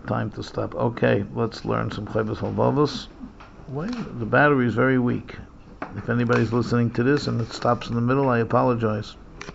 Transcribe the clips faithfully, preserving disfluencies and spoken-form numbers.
time to stop. Okay, let's learn some Chovos Halvavos. Wait, the battery is very weak. If anybody's listening to this and it stops in the middle, I apologize.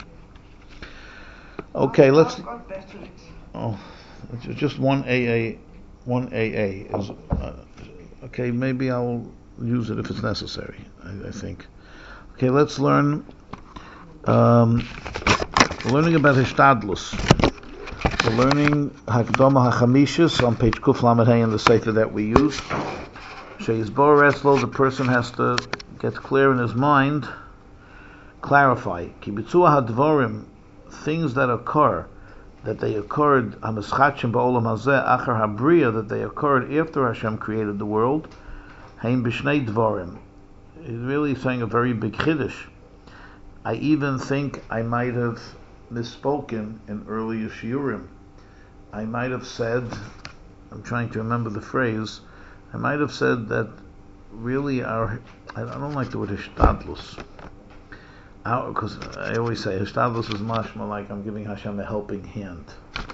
Okay, let's. Oh, it's just one A A, one A A is. Uh, okay, maybe I'll use it if it's necessary. I, I think. Okay, let's learn. Um, we're learning about Hishtadlus. We're learning Hakdama HaChamishis on page Kuf Lamed Hey in the Sefer that we use. She'izbor Reslo, the person has to get clear in his mind, clarify. Kibitzua HaDvorim, things that occur, that they occurred, HaMeschatshim Ba'olam Hazeh, Achar HaBriya, that they occurred after Hashem created the world, Haim B'shnei Dvorim. He's really saying a very big Chiddush. I even think I might have misspoken in earlier shiurim. I might have said, I'm trying to remember the phrase, I might have said that really our, I don't like the word hishtadlus, because I always say hishtadlus is mashma like I'm giving Hashem a helping hand.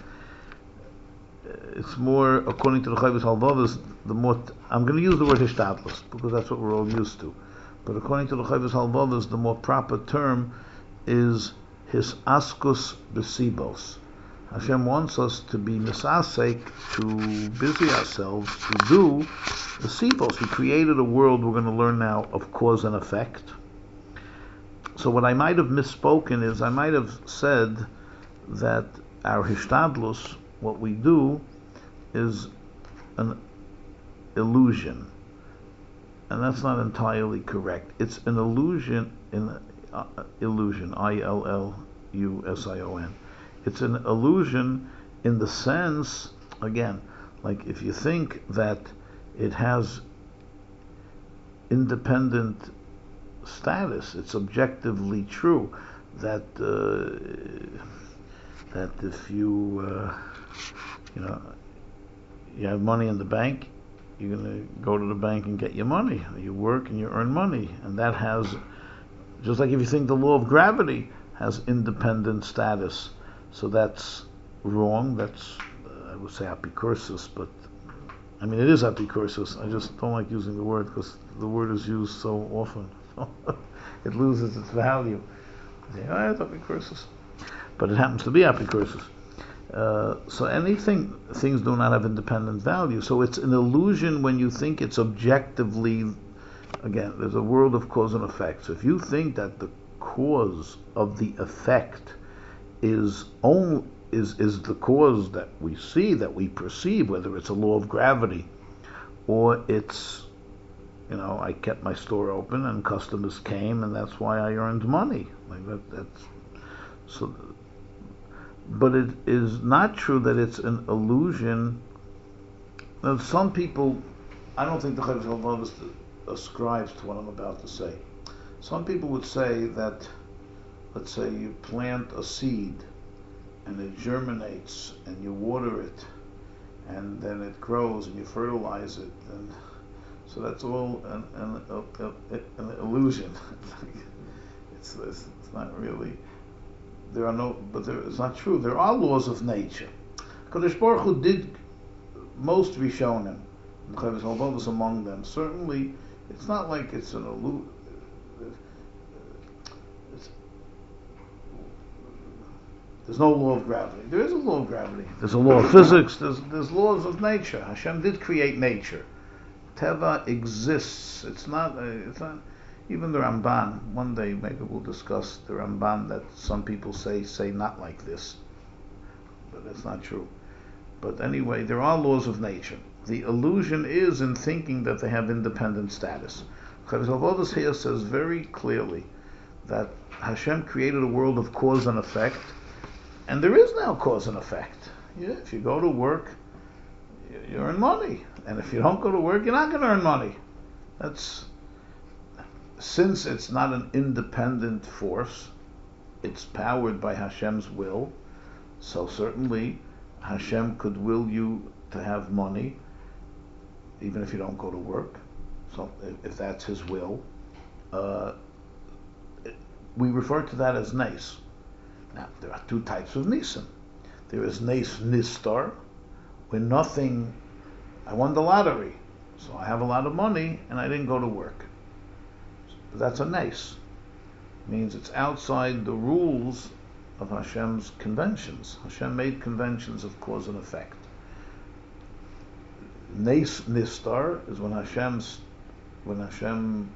It's more, according to the Chovos Halvavos, the more, t- I'm going to use the word hishtadlus, because that's what we're all used to. But according to the Chovos Halvavos, the more proper term is his askus besibos. Hashem wants us to be misasek, to busy ourselves, to do the sibos. He created a world we're going to learn now of cause and effect. So what I might have misspoken is I might have said that our hishtadlus, what we do, is an illusion. And that's not entirely correct. It's an illusion in uh, illusion, I L L U S I O N. It's an illusion in the sense, again, like if you think that it has independent status, it's objectively true that uh, that if you uh, you know you have money in the bank, you're going to go to the bank and get your money. You work and you earn money, and that has, just like if you think the law of gravity has independent status, so that's wrong. That's, uh, I would say apicursus, but I mean it is apicursus. I just don't like using the word because the word is used so often. It loses its value. You say, oh, it's apicursus. But it happens to be apicursus. Uh, so anything, things do not have independent value. So it's an illusion when you think it's objectively, again, there's a world of cause and effect. So if you think that the cause of the effect is only, is, is the cause that we see, that we perceive, whether it's a law of gravity, or it's, you know, I kept my store open and customers came and that's why I earned money. Like that, that's, so, but it is not true that it's an illusion. Now, some people, I don't think the Chovos Halvavos ascribes to what I'm about to say. Some people would say that, let's say you plant a seed and it germinates and you water it and then it grows and you fertilize it, and so that's all an, an, an, an illusion. it's, it's, it's not really. There are no, but there, it's not true. There are laws of nature. Kadosh Baruch Hu did most Rishonim, and Chovos Halvavos among them. Certainly, it's not like it's an illusion. There's no law of gravity. There is a law of gravity. There's a law of physics. There's there's laws of nature. Hashem did create nature. Teva exists. It's not. It's not. Even the Ramban, one day maybe we'll discuss the Ramban that some people say say not like this, but that's not true. But anyway, there are laws of nature. The illusion is in thinking that they have independent status. Chovos Halvavos here says very clearly that Hashem created a world of cause and effect, and there is now cause and effect. Yeah, if you go to work, you earn money, and if you don't go to work, you're not going to earn money. That's Since it's not an independent force, it's powered by Hashem's will, so certainly Hashem could will you to have money, even if you don't go to work. So if, if that's His will, uh, it, we refer to that as nes. Now, there are two types of nisim. There is nes nistar, when nothing, I won the lottery, so I have a lot of money and I didn't go to work. But that's a nes. It means it's outside the rules of Hashem's conventions. Hashem made conventions of cause and effect. Nes nistar is when Hashem's when Hashem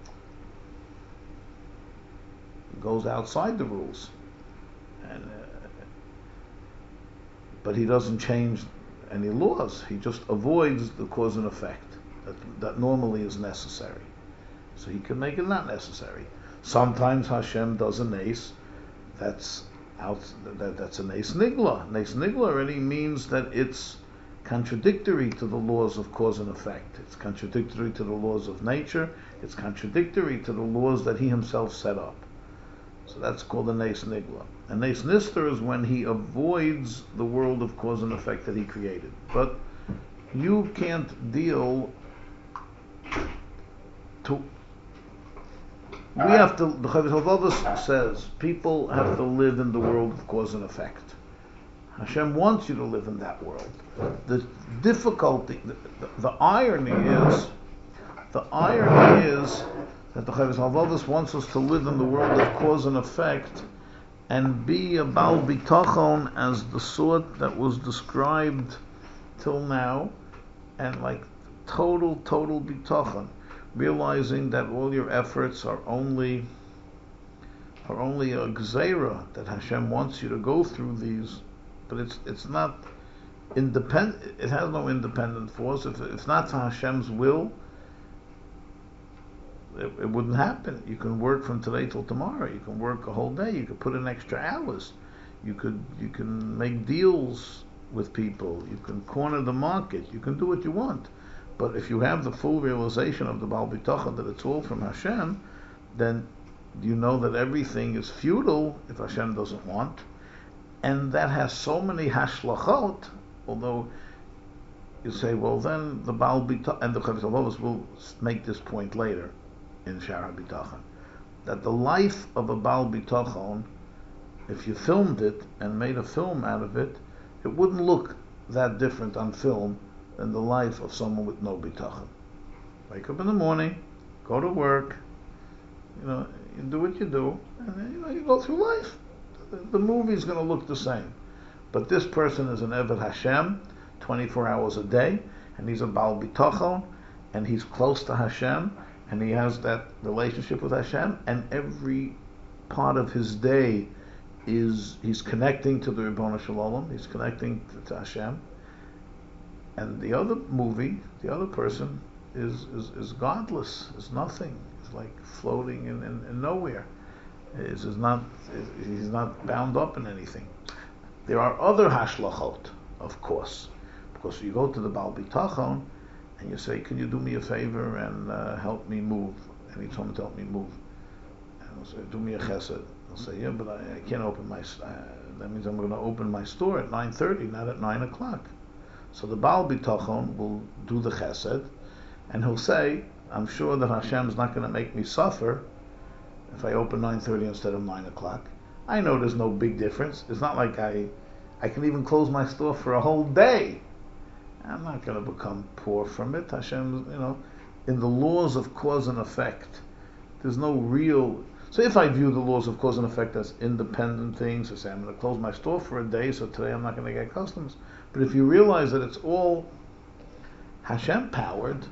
goes outside the rules, and uh, but he doesn't change any laws. He just avoids the cause and effect that that normally is necessary. So he can make it not necessary. Sometimes Hashem does a nes that's out that, that's a nes nigla. Nes nigla already means that it's contradictory to the laws of cause and effect. It's contradictory to the laws of nature. It's contradictory to the laws that he himself set up. So that's called a nes nigla. A nes nister is when he avoids the world of cause and effect that he created. But you can't deal to. We have to. The Chovos HaLevavos says people have to live in the world of cause and effect. Hashem wants you to live in that world. The difficulty, the, the, the irony is, the irony is that the Chovos HaLevavos wants us to live in the world of cause and effect and be a Baal Bitachon as the sort that was described till now, and like total, total Bitachon, realizing that all your efforts are only are only a gzeira, that Hashem wants you to go through these, but it's it's not independent. It has no independent force. If it's not for Hashem's will, It, it wouldn't happen. You can work from today till tomorrow. You can work a whole day. You could put in extra hours. You could you can make deals with people. You can corner the market. You can do what you want. But if you have the full realization of the Baal Bitachon that it's all from Hashem, then you know that everything is futile if Hashem doesn't want. And that has so many hashlachot, although you say, well then the Baal Bitachon, and the Chovos HaLevavos will make this point later in Sha'ar HaBitachon, that the life of a Baal Bitachon, if you filmed it and made a film out of it, it wouldn't look that different on film than the life of someone with no Bitachon. Wake up in the morning, go to work, you know, you do what you do, and then, you know, you go through life. The, the movie's going to look the same. But this person is an Eved Hashem, twenty-four hours a day, and he's a Baal Bitachon, and he's close to Hashem, and he has that relationship with Hashem, and every part of his day is he's connecting to the Ribono Shel Olam, he's connecting to, to Hashem. And the other movie, the other person, is is, is godless, is nothing, is like floating in, in, in nowhere. Is is not is, he's not bound up in anything. There are other hashlachot, of course, because you go to the Baal Bitachon and you say, can you do me a favor and uh, help me move? And he told me to help me move. And I'll say, do me a chesed. I'll say, yeah, but I, I can't open my, uh, that means I'm going to open my store at nine thirty, not at nine o'clock. So the Baal Bitachon will do the chesed, and he'll say, I'm sure that Hashem's not going to make me suffer if I open nine thirty instead of nine o'clock. I know there's no big difference. It's not like I, I can even close my store for a whole day. I'm not going to become poor from it. Hashem, you know, in the laws of cause and effect, there's no real. So if I view the laws of cause and effect as independent things, I say I'm going to close my store for a day, so today I'm not going to get customers. But if you realize that it's all Hashem powered,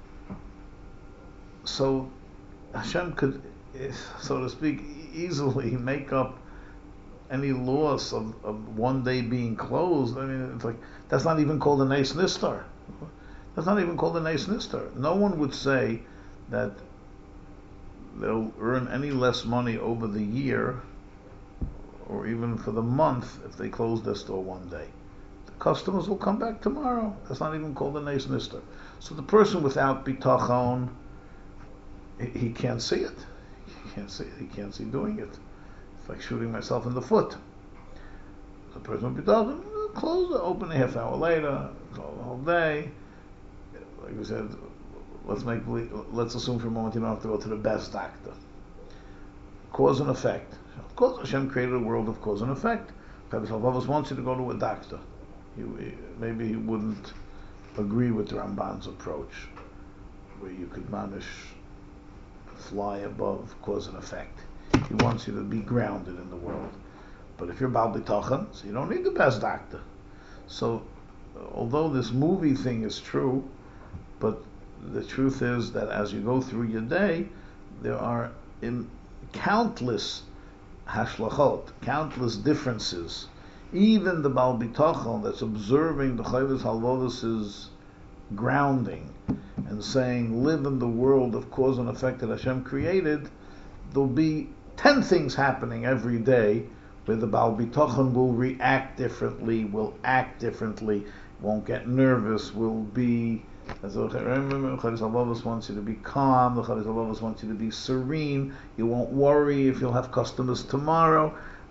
so Hashem could, so to speak, easily make up any loss of, of one day being closed. I mean, it's like, that's not even called a nes nistar. That's not even called a nes nistar. No one would say that they'll earn any less money over the year or even for the month if they close their store one day. The customers will come back tomorrow. That's not even called a nes nistar. So the person without bitachon, he, he can't see it. He can't see it. He can't see doing it. It's like shooting myself in the foot. The person with bitachon, close it, open a half hour later, close the whole day. Like we said, let's make let's assume for a moment you don't have to go to the best doctor. Cause and effect. Of course, Hashem created a world of cause and effect. Chovos HaLevavos wants you to go to a doctor. he, maybe he wouldn't agree with the Ramban's approach, where you could manage fly above cause and effect. He wants you to be grounded in the world. But if you're Baal B'tochen, so you don't need the best doctor. So, although this movie thing is true, but the truth is that as you go through your day, there are in countless hashlachot, countless differences. Even the Baal B'tochen that's observing the Chayvus Halvodus' grounding and saying, live in the world of cause and effect that Hashem created, there'll be ten things happening every day where the Baal B'tochen will react differently, will act differently, won't get nervous, will be, as the Chayvus Halvodus wants you to be calm, the Chayvus Halvodus wants you to be serene, you won't worry if you'll have customers tomorrow.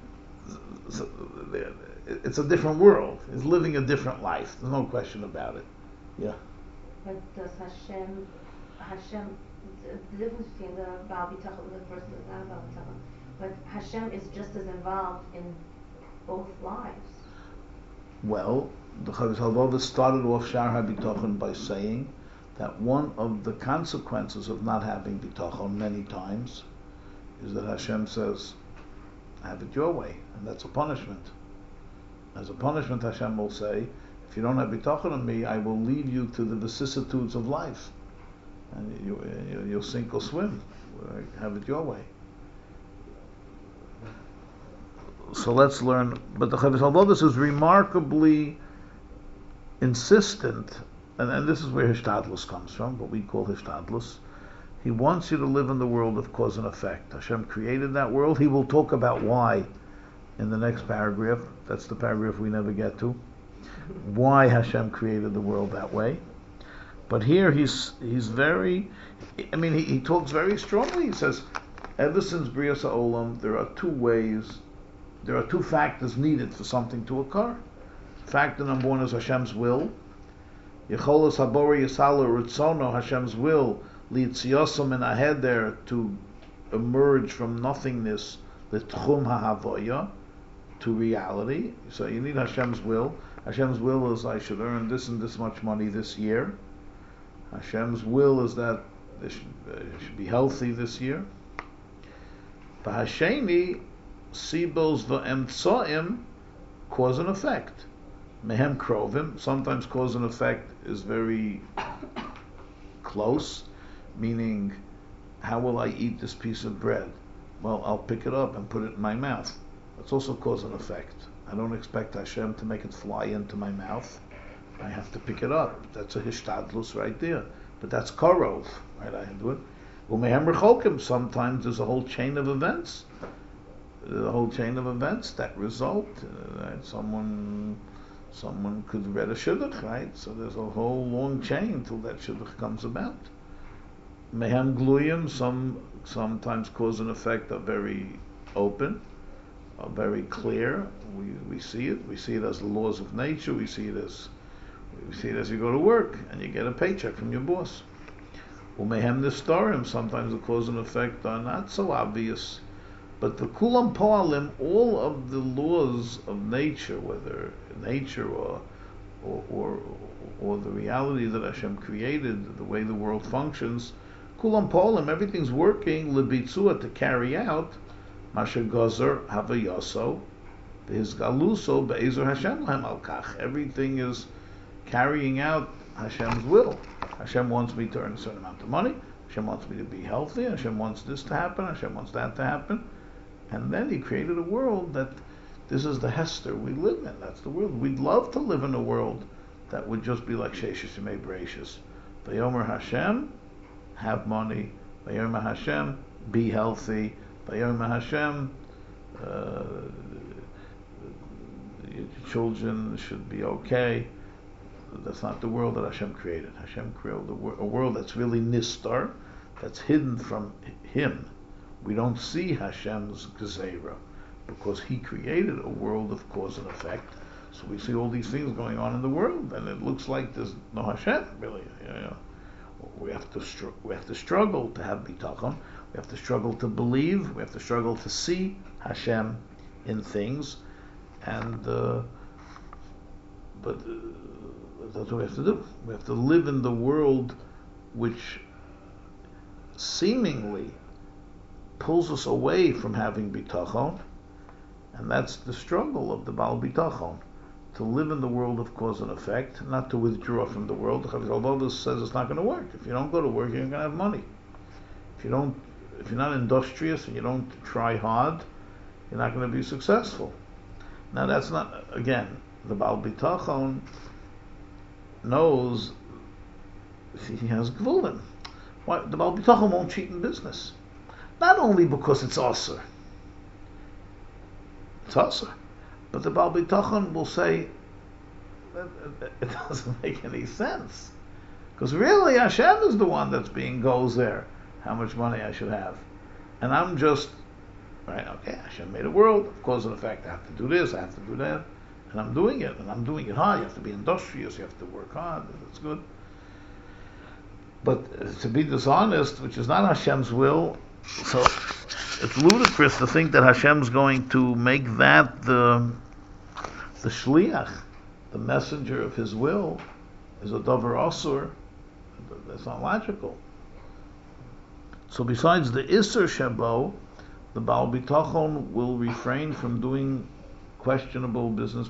It's a different world. It's living a different life. There's no question about it. Yeah. But does Hashem, Hashem, the difference between the Baal B'tochen versus not Baal B'tochen, but Hashem is just as involved in both lives. Well, the Chayvus Halvodus started off Shar HaB'tochen by saying that one of the consequences of not having B'tochen many times is that Hashem says, have it your way, and that's a punishment. As a punishment, Hashem will say, if you don't have bitachon on me, I will leave you to the vicissitudes of life, and you, you, you'll sink or swim. Have it your way. So let's learn. But the Chayvus Halvodus is remarkably insistent, and, and this is where Hishtadlus comes from, what we call Hishtadlus. He wants you to live in the world of cause and effect. Hashem created that world. He will talk about why in the next paragraph. That's the paragraph we never get to. Why Hashem created the world that way. But here he's he's very, I mean, he, he talks very strongly. He says, ever since Brias HaOlam, there are two ways, there are two factors needed for something to occur. Factor number one is Hashem's will. Yecholos Habori Yisalo Ritzono, Hashem's will, Litziyosam in Aheder, to emerge from nothingness, L'tchum HaHavoya, to reality. So you need Hashem's will. Hashem's will is I should earn this and this much money this year. Hashem's will is that this should, uh, should be healthy this year. Bahasheni, Sibos v'emtsoim, cause and effect. Mehem krovim, sometimes cause and effect is very close, meaning, how will I eat this piece of bread? Well, I'll pick it up and put it in my mouth. That's also cause and effect. I don't expect Hashem to make it fly into my mouth. I have to pick it up. That's a hishtadlus right there. But that's korov, right? I do it. Umehem rechokim, sometimes there's a whole chain of events. The whole chain of events that result. Uh, right? Someone someone could read a shidduch, right? So there's a whole long chain till that shidduch comes about. Mehem gluyim, some sometimes cause and effect are very open, are very clear. We we see it. We see it as the laws of nature. We see it as we see it as you go to work and you get a paycheck from your boss. Umehem nistarim, sometimes the cause and effect are not so obvious. But the kulam poalim, all of the laws of nature, whether nature or or or, or the reality that Hashem created, the way the world functions, kulam poalim, everything's working lebitzua, to carry out masher gozer havayoso his galuso be'ezer Hashem lahem al kach. Everything is carrying out Hashem's will. Hashem wants me to earn a certain amount of money. Hashem wants me to be healthy. Hashem wants this to happen. Hashem wants that to happen. And then He created a world that this is the Hester we live in. That's the world. We'd love to live in a world that would just be like Sheshes Yemei Bereishis. Vayomer Hashem, have money. Vayomer Hashem, be healthy. Vayomer Hashem, uh, your children should be okay. That's not the world that Hashem created. Hashem created a, wor- a world that's really nistar, that's hidden from Him. We don't see Hashem's gezerah because He created a world of cause and effect. So we see all these things going on in the world, and it looks like there's no Hashem really. You know, we have to str- we have to struggle to have bitachon. We have to struggle to believe. We have to struggle to see Hashem in things, and uh, but uh, that's what we have to do. We have to live in the world which seemingly pulls us away from having bitachon, and that's the struggle of the Baal Bitachon, to live in the world of cause and effect, not to withdraw from the world. Although this says it's not going to work. If you don't go to work, you're not going to have money. If you don't, if you're not industrious and you don't try hard, you're not going to be successful. Now that's not, again, the Baal Bitachon knows he has gvulim. Why the Baal Bitachon won't cheat in business? Not only because it's asur, it's asur, but the Baal Bitachon will say it doesn't make any sense, because really Hashem is the one that's being goes there, how much money I should have, and I'm just right. Okay, Hashem made a world, of cause and effect. I have to do this, I have to do that, and I'm doing it, and I'm doing it hard. You have to be industrious, you have to work hard. That's good. But to be dishonest, which is not Hashem's will, so it's ludicrous to think that Hashem's going to make that the the shliach, the messenger of His will, is a davar asur. That's not logical. So besides the Isser Shabo, the Baal Bitachon will refrain from doing questionable business